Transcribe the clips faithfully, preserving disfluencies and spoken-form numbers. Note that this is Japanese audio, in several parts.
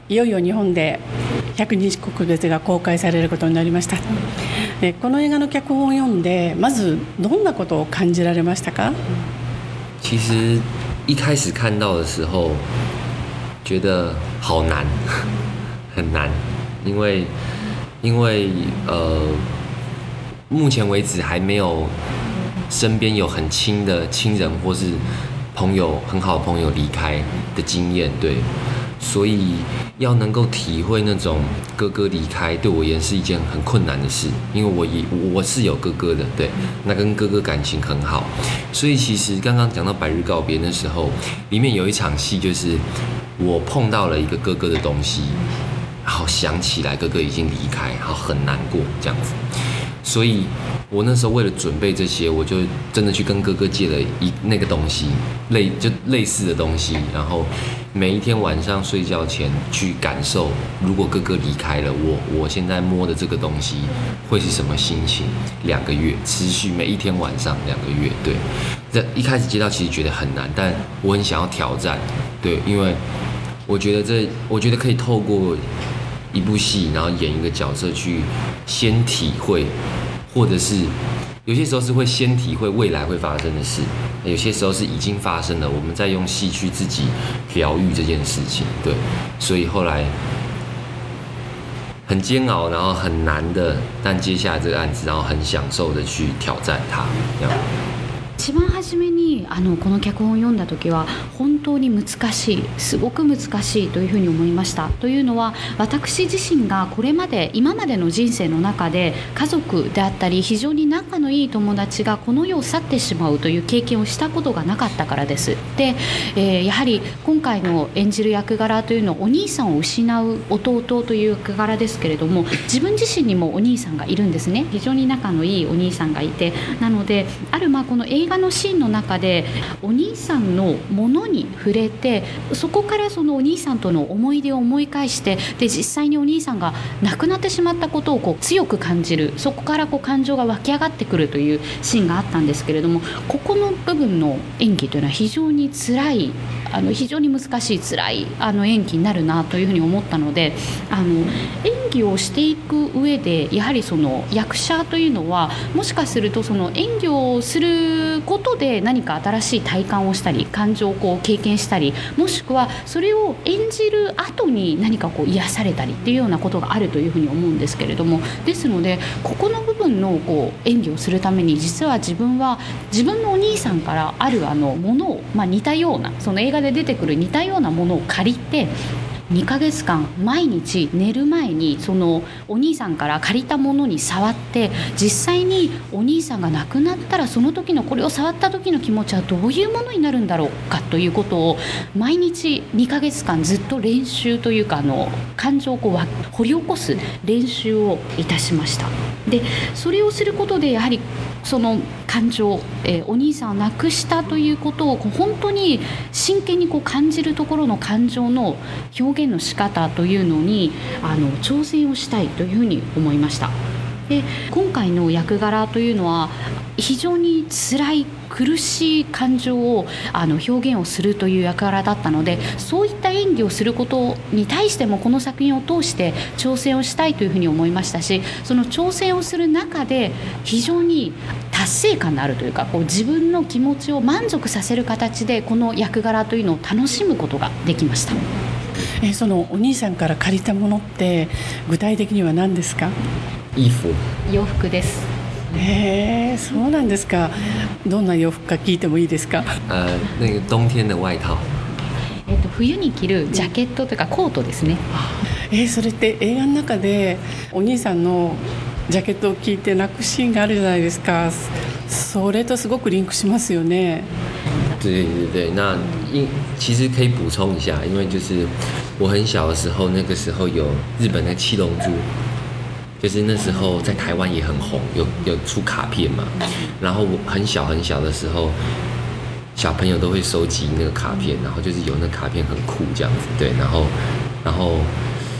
いよいよ日本で百日国別が公開されることになりました。この映画の脚本を読んでまずどんなことを感じられましたか？ 其实一开始看到的时候觉得好难很难，因为因为呃目前为止还没有身边有很亲的亲人或是朋友很好的朋友离开的经验，对，所以要能够体会那种哥哥离开对我而言是一件很困难的事，因为我也我是有哥哥的，对，那跟哥哥感情很好，所以其实刚刚讲到百日告别的时候，里面有一场戏就是我碰到了一个哥哥的东西，然后想起来哥哥已经离开，然后很难过这样子。所以我那时候为了准备这些，我就真的去跟哥哥借了一那个东西，类就类似的东西，然后每一天晚上睡觉前去感受，如果哥哥离开了我，我现在摸的这个东西会是什么心情？两个月持续每一天晚上两个月，对，这一开始接到其实觉得很难，但我很想要挑战，对，因为我觉得这，我觉得可以透过一部戏，然后演一个角色去先体会，或者是有些时候是会先体会未来会发生的事，有些时候是已经发生了，我们再用戏去自己疗愈这件事情，对，所以后来很煎熬，然后很难的，但接下来这个案子，然后很享受的去挑战它，这样。 一番初めにあのこの脚本を読んだ時は本当に難しい、すごく難しいというふうに思いました。というのは私自身がこれまで今までの人生の中で家族であったり非常に仲のいい友達がこの世を去ってしまうという経験をしたことがなかったからです。で、えー、やはり今回の演じる役柄というのはお兄さんを失う弟という役柄ですけれども、自分自身にもお兄さんがいるんですね。非常に仲のいいお兄さんがいて、なのであるまあこの映画のシーンの中でお兄さんのものに触れて、そこからそのお兄さんとの思い出を思い返して、で実際にお兄さんが亡くなってしまったことをこう強く感じる、そこからこう感情が湧き上がってくるというシーンがあったんですけれども、ここの部分の演技というのは非常に辛い、あの非常に難しい辛いあの演技になるなというふうに思ったので、あの演技をしていく上でやはりその役者というのはもしかするとその演技をすることで何か新しい体感をしたり感情をこう経験したり、もしくはそれを演じる後に何かこう癒されたりっていうようなことがあるというふうに思うんですけれども、ですのでここの部分のこう演技をするために実は自分は自分のお兄さんからあるあのものを、まあ、似たようなその映画で出てくる似たようなものを借りてにかげつかん毎日寝る前にそのお兄さんから借りたものに触って、実際にお兄さんが亡くなったらその時のこれを触った時の気持ちはどういうものになるんだろうかということを毎日にかげつかんずっと練習というかあの感情をこう掘り起こす練習をいたしました。でそれをすることでやはりその感情、えー、お兄さんを亡くしたということをこう本当に真剣にこう感じるところの感情の表現の仕方というのにあの挑戦をしたいというふうに思いました。で今回の役柄というのは非常に辛い苦しい感情をあの表現をするという役柄だったので、そういった演技をすることに対してもこの作品を通して挑戦をしたいというふうに思いましたし、その挑戦をする中で非常に達成感のあるというかこう自分の気持ちを満足させる形でこの役柄というのを楽しむことができました。 えー、そのお兄さんから借りたものって具体的には何ですか？ 衣服、 洋服です。 へー、そうなんですか。どんな洋服か聞いてもいいですか？ 呃那个冬天的外套。 えっと冬に着るジャケットというかコートですね。 えー、それって映画の中でお兄さんのジャケットを着て泣くシーンがあるじゃないですか。それとすごくリンクしますよね。 对对对，那因其实可以补充一下，因为就是我很小的时候，那个时候有日本的七龙珠，就是那时候在台湾也很红，有有出卡片嘛。然后我很小很小的时候，小朋友都会收集那个卡片，然后就是有那卡片很酷这样子，对，然后然后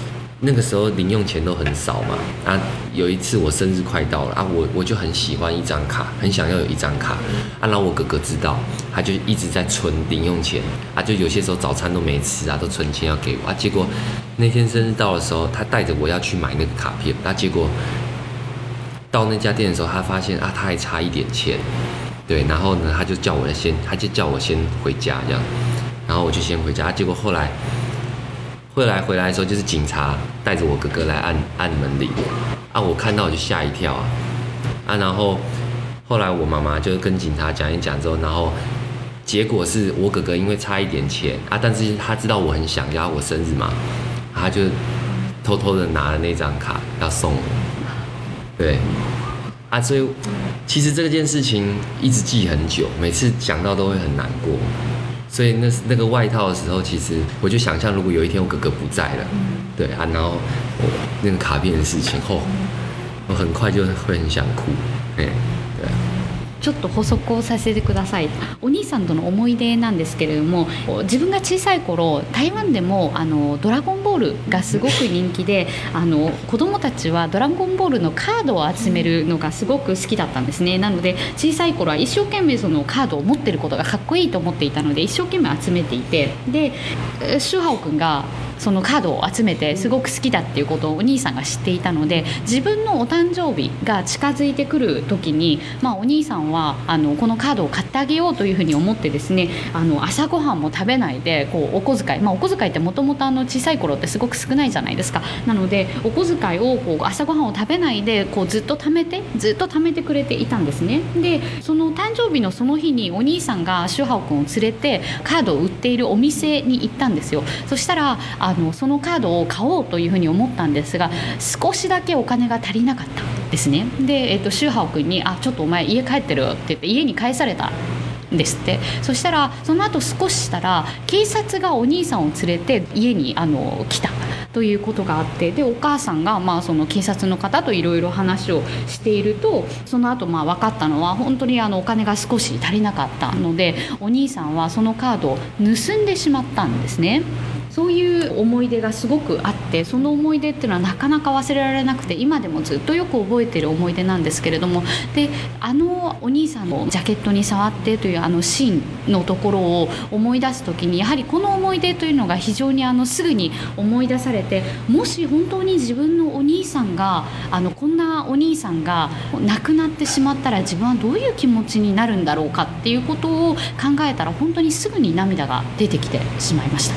那个时候零用钱都很少嘛，啊，有一次我生日快到了啊，我我就很喜欢一张卡，很想要有一张卡，啊，然后我哥哥知道，他就一直在存零用钱，啊，就有些时候早餐都没吃啊，都存钱要给我啊，结果那天生日到的时候，他带着我要去买那个卡片，啊，结果到那家店的时候，他发现啊，他还差一点钱，对，然后呢，他就叫我先，他就叫我先回家这样，然后我就先回家，啊，结果后来。后来回来的时候，就是警察带着我哥哥来按按门铃，啊，我看到我就吓一跳啊，啊，然后后来我妈妈就跟警察讲一讲之后，然后结果是我哥哥因为差一点钱啊，但是他知道我很想要我生日嘛，他就偷偷的拿了那张卡要送我，对，啊，所以其实这件事情一直记很久，每次想到都会很难过。所以那那个外套的时候，其实我就想象，如果有一天我哥哥不在了，对啊，然后我那个卡片的事情，后我很快就会很想哭，哎，对。 ちょっと補足をさせてください。お兄さんとの思い出なんですけれども、自分が小さい頃台湾でもあのドラゴンボールがすごく人気で、あの子供たちはドラゴンボールのカードを集めるのがすごく好きだったんですね。なので小さい頃は一生懸命そのカードを持ってることがかっこいいと思っていたので一生懸命集めていて、でシュハオ君がそのカードを集めてすごく好きだっていうことをお兄さんが知っていたので、自分のお誕生日が近づいてくる時に、まあ、お兄さんはあのこのカードを買ってあげようというふうに思ってですね、あの朝ごはんも食べないでこうお小遣い、まあ、お小遣いってもともと小さい頃ってすごく少ないじゃないですか。なのでお小遣いをこう朝ごはんを食べないでこうずっと貯めてずっと貯めてくれていたんですね。でその誕生日のその日にお兄さんがシュハオ君を連れてカードを売っているお店に行ったんですよ。そしたらあのそのカードを買おうというふうに思ったんですが、少しだけお金が足りなかったんですね。で、えーと、シューハオ君にあちょっとお前家帰ってるって言って家に帰されたんですって。そしたらその後少ししたら警察がお兄さんを連れて家にあの来たということがあって、でお母さんがまあその警察の方といろいろ話をしていると、その後まあ分かったのは本当にあのお金が少し足りなかったので、お兄さんはそのカードを盗んでしまったんですね。そういう思い出がすごくあって、その思い出っていうのはなかなか忘れられなくて、今でもずっとよく覚えている思い出なんですけれども、であのお兄さんのジャケットに触ってというあのシーンのところを思い出すときに、やはりこの思い出というのが非常にあのすぐに思い出されて、もし本当に自分のお兄さんがあのこんなお兄さんが亡くなってしまったら自分はどういう気持ちになるんだろうかっていうことを考えたら、本当にすぐに涙が出てきてしまいました。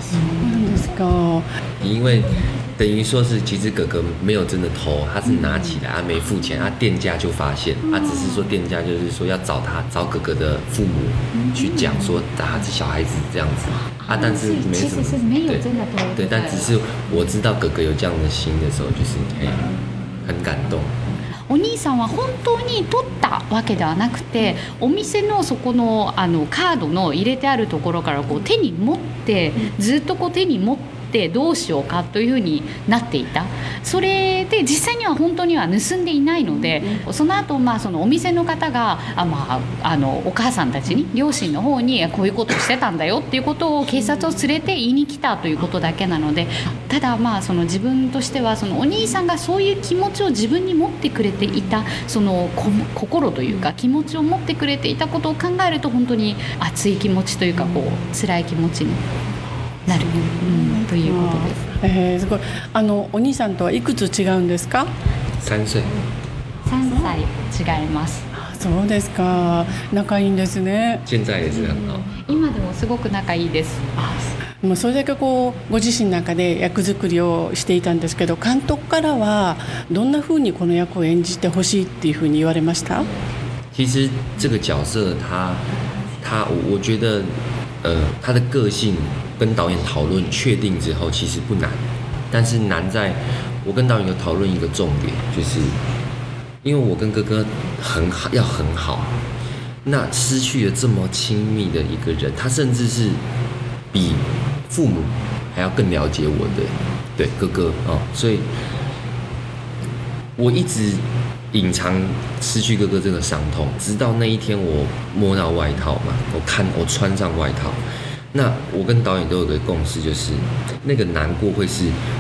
因为等于说是，其实哥哥没有真的偷，他是拿起来，他没付钱，他店家就发现，他只是说店家就是说要找他找哥哥的父母去讲说，啊，这小孩子这样子啊，但是没什么，对对，但只是我知道哥哥有这样的心的时候，就是哎，很感动。 お兄さんは本当に取ったわけではなくて、お店のそこのあのカードの入れてあるところからこう手に持ってずっとこう手に持ってどうしようかというふうになっていた。それで実際には本当には盗んでいないので、その後まあそのお店の方があ、まあ、あのお母さんたちに両親の方にこういうことをしてたんだよっていうことを警察を連れて言いに来たということだけなので、ただまあその自分としてはそのお兄さんがそういう気持ちを自分に持ってくれていた、その心というか気持ちを持ってくれていたことを考えると、本当に熱い気持ちというかこう辛い気持ちになる、うん、ということです。 えー、すごい。あのお兄さんとはいくつ違うんですか？ 三歳。 三歳違います。 そうですか。仲いいんですね。 現在ですね。 今でもすごく仲いいです。 もうそれだけこうご自身の中で役作りをしていたんですけど、監督からはどんな風にこの役を演じてほしいっていう風に言われました？ 其实这个角色他他我我觉得呃他的个性跟导演讨论确定之后其实不难，但是难在我跟导演有讨论一个重点，就是因为我跟哥哥很好要很好，那失去了这么亲密的一个人，他甚至是比父母还要更了解我的对哥哥哦，所以我一直隐藏失去哥哥这个伤痛，直到那一天我摸到外套嘛，我看我穿上外套，那我跟导演都有个共识，就是那个难过会是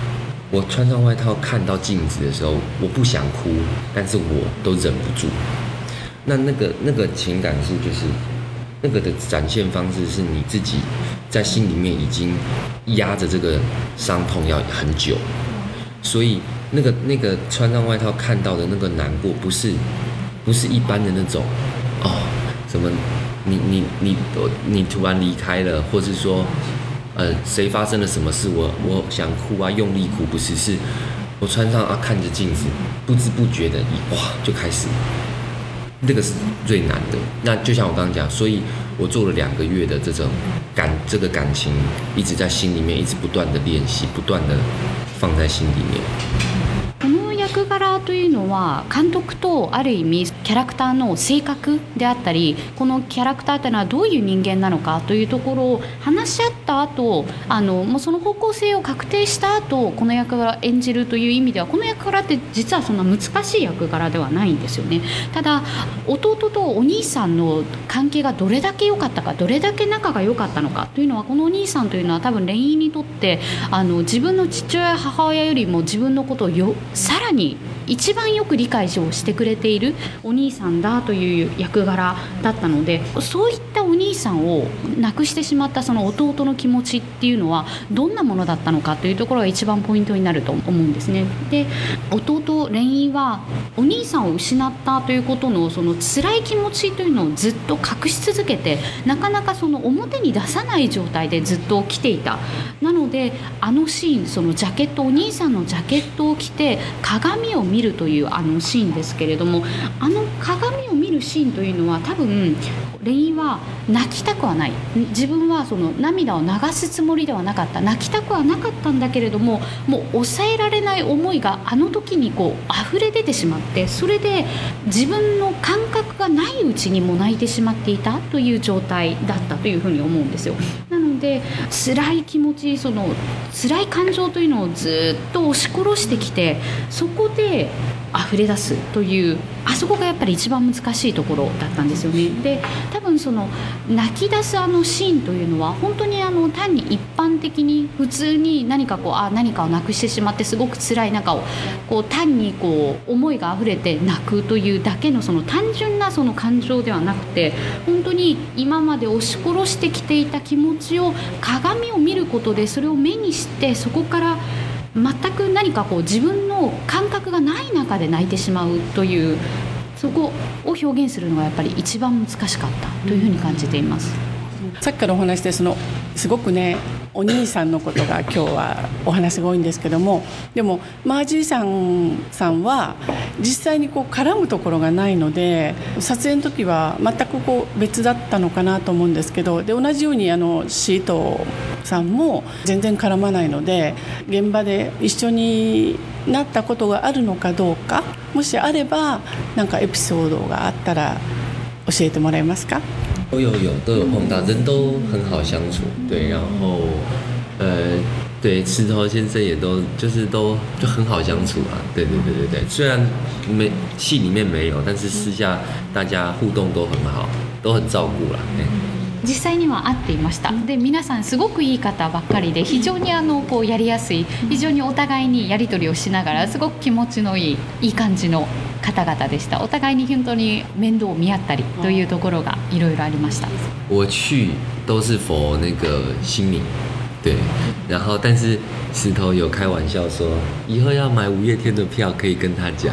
我穿上外套看到镜子的时候，我不想哭，但是我都忍不住。那那个那个情感是就是那个的展现方式是你自己在心里面已经压着这个伤痛要很久，所以那个那个穿上外套看到的那个难过，不是不是一般的那种哦，什么你你你你突然离开了，或是说。呃，谁发生了什么事？我我想哭啊，用力哭，不是，是我穿上啊，看着镜子，不知不觉的，哇，就开始，那个是最难的。那就像我刚刚讲，所以我做了两个月的这种感，这个感情一直在心里面，一直不断的练习，不断的放在心里面。 この役柄というのは監督とある意味キャラクターの性格であったり、このキャラクターというのはどういう人間なのかというところを話し合った後、あのもうその方向性を確定した後、この役柄を演じるという意味では、この役柄って実はそんな難しい役柄ではないんですよね。ただ弟とお兄さんの関係がどれだけ良かったか、どれだけ仲が良かったのかというのは、このお兄さんというのは多分レインにとってあの自分の父親母親よりも自分のことをよさらに一番よく理解をしてくれているお兄さんだという役柄だったので、そういったお兄さんを亡くしてしまったその弟の気持ちっていうのはどんなものだったのかというところが一番ポイントになると思うんですね。で、弟レインはお兄さんを失ったということのその辛い気持ちというのをずっと隠し続けて、なかなかその表に出さない状態でずっと来ていた。なのであのシーン、そのジャケット、お兄さんのジャケットを着て鏡を見るというあのシーンですけれども、あの鏡を見るシーンというのは多分レインは泣きたくはない、自分はその涙を流すつもりではなかった、泣きたくはなかったんだけれども、もう抑えられない思いがあの時にこう溢れ出てしまって、それで自分の感覚がないうちにも泣いてしまっていたという状態だったというふうに思うんですよ。なので辛い気持ち、その辛い感情というのをずっと押し殺してきて、そこで溢れ出すという、あそこがやっぱり一番難しいところだったんですよね。で、多分その泣き出すあのシーンというのは本当にあの単に一般的に普通に何かこうあ何かをなくしてしまってすごく辛い中をこう単にこう思いが溢れて泣くというだけのその単純なその感情ではなくて、本当に今まで押し殺してきていた気持ちを鏡を見ることでそれを目にして、そこから全く何かこう自分の感覚がない中で泣いてしまうという、そこを表現するのがやっぱり一番難しかったというふうに感じています。 さっきからお話でそのすごくねお兄さんのことが今日はお話が多いんですけども、でもマージーさんさんは実際にこう絡むところがないので、撮影の時は全くこう別だったのかなと思うんですけど、で同じようにあのシートさんも全然絡まないので、現場で一緒になったことがあるのかどうか、もしあればなんかエピソードがあったら教えてもらえますか？ 都有有都有碰到，人都很好相处，对，然后呃，对，石头先生也都就是都就很好相处啊，对对对对对，虽然没戏里面没有，但是私下大家互动都很好，都很照顾啦。 実際には会っていました。で、皆さんすごくいい方ばっかりで、非常にあのこうやりやすい、非常にお互いにやり取りをしながらすごく気持ちのいいいい感じの方々でした。お互いに本当に面倒を見合ったりというところがいろいろありました。 我去都是for那个新民，对，然后但是石头有开玩笑说，以后要买五月天的票可以跟他讲。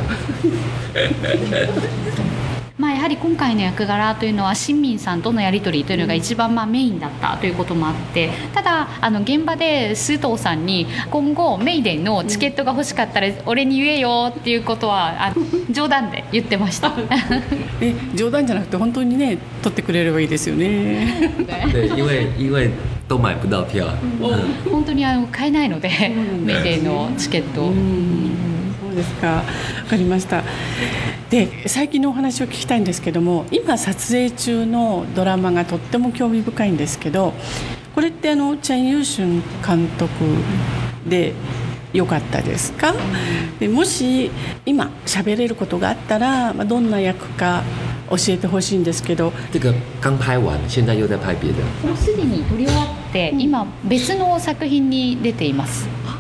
まあ、やはり今回の役柄というのは新民さんとのやり取りというのが一番まあメインだったということもあって、ただあの現場で須藤さんに今後メイデンのチケットが欲しかったら俺に言えよっていうことはあ冗談で言ってました。 え冗談じゃなくて本当にね取ってくれればいいですよね。 对，因为因为都买不到票。 本当にあの買えないのでメイデンのチケット。 そうですか、分かりました。で最近のお話を聞きたいんですけども、今撮影中のドラマがとっても興味深いんですけど、これってあのチャン・ユーシュン監督で良かったですか？でもし今喋れることがあったら、まあ、どんな役か教えてほしいんですけど。 这个刚拍完，现在又在拍别的。 もうすでに撮り終わって今別の作品に出ています。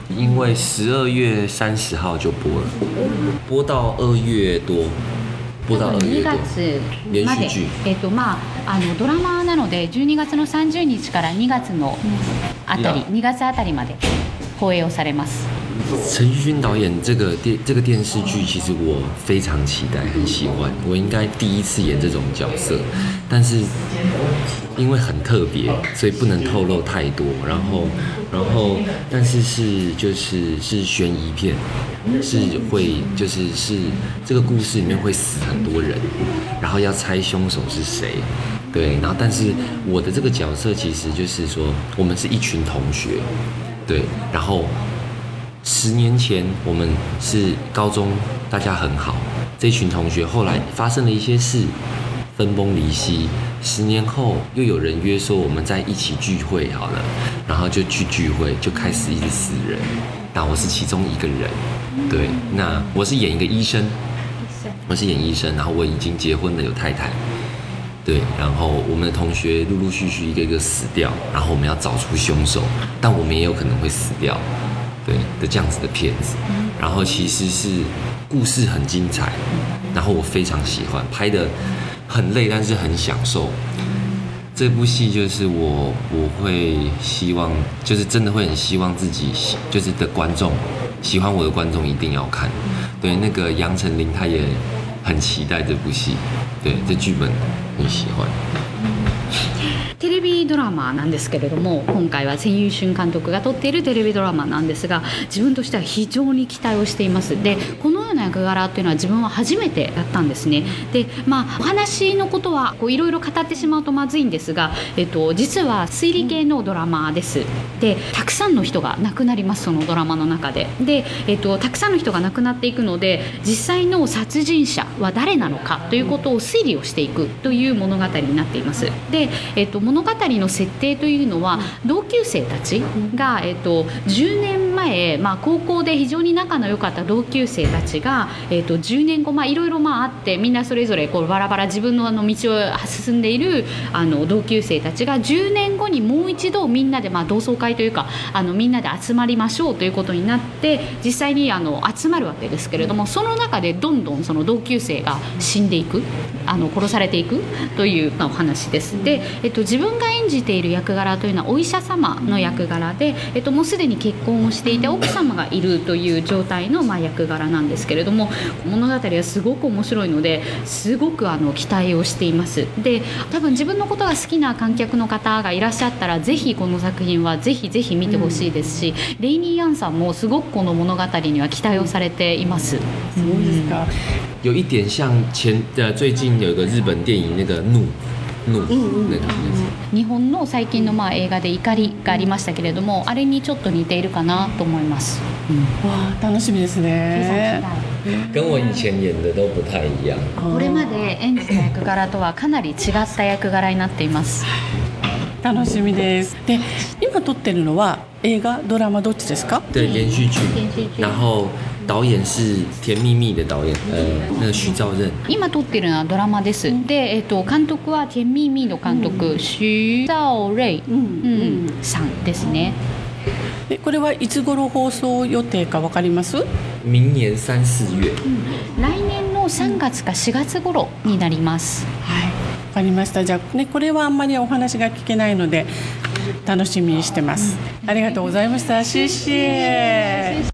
因为十二月三十号就播了，播到二月多。播到二月多。 にがつまで、えっとまああのドラマなのでじゅうにがつのさんじゅうにちからにがつのあたり、にがつあたりまで放映をされます。 陈玉勋导演这个电这个电视剧，其实我非常期待，很喜欢。我应该第一次演这种角色，但是因为很特别，所以不能透露太多。然后，然后，但是是就是是悬疑片，是会就是是这个故事里面会死很多人，然后要猜凶手是谁。对，然后但是我的这个角色其实就是说，我们是一群同学，对，然后。十年前我们是高中，大家很好。这群同学后来发生了一些事，分崩离析。十年后又有人约说我们在一起聚会好了，然后就去聚会，就开始一直死人。那我是其中一个人，对。那我是演一个医生，我是演医生，然后我已经结婚了，有太太。对，然后我们的同学陆陆续续一个一个死掉，然后我们要找出凶手，但我们也有可能会死掉。对的这样子的片子，然后其实是故事很精彩，然后我非常喜欢，拍的很累，但是很享受。这部戏就是我我会希望，就是真的会很希望自己就是的观众喜欢我的观众一定要看。对，那个杨丞琳她也很期待这部戏，对，这剧本很喜欢。 テレビドラマなんですけれども、今回は千優俊監督が撮っているテレビドラマなんですが、自分としては非常に期待をしています。で、このような役柄っていうのは自分は初めてだったんですね。で、まあお話のことはいろいろ語ってしまうとまずいんですが、えっと実は推理系のドラマです。で、たくさんの人が亡くなります、そのドラマの中で。で、えっとたくさんの人が亡くなっていくので、実際の殺人者は誰なのかということを推理をしていくという物語になっています。で、えっと物語の設定というのは同級生たちが、えっと、じゅうねんまえ、まあ、高校で非常に仲の良かった同級生たちが、えっと、じゅうねんご、まあ、いろいろまああってみんなそれぞれこうバラバラ自分のあの道を進んでいるあの同級生たちがじゅうねんごにもう一度みんなで、まあ、同窓会というかあのみんなで集まりましょうということになって実際にあの集まるわけですけれども、その中でどんどんその同級生が死んでいく、あの殺されていくという、まあ、お話です。で、えっと、自分が演じている役柄というのはお医者様の役柄で、えっと、もうすでに結婚をしていて奥様がいるという状態の、まあ、役柄なんですけれども、物語はすごく面白いのですごくあの期待をしています。で、多分自分のことが好きな観客の方がいらっしゃったらぜひこの作品はぜひぜひ見てほしいですし、うん、レイニー・ヤンさんもすごくこの物語には期待をされています。 そうですか。 有一点像前呃最近有一个日本电影那个怒。のなんか日本の最近のまあ映画で怒りがありましたけれども、あれにちょっと似ているかなと思います。 うん、わあ楽しみですね。 跟我以前演的都不太一样。 これまで演じた役柄とはかなり違った役柄になっています。 楽しみです。で、今撮ってるのは映画、ドラマどっちですか？ 对，连续剧。然后导演是《甜蜜蜜》的导演，呃，那个徐兆任。 今撮っているのはドラマです。で、えっと監督は《甜蜜蜜》の監督、徐兆瑞、うんうん、さんですね。 で、これはいつ頃放送予定かわかります？ 明年三四月。 うん、来年のさんがつかしがつ頃になります。 はい。わかりました。じゃあね、これはあんまりお話が聞けないので楽しみにしてます。ありがとうございました。謝謝。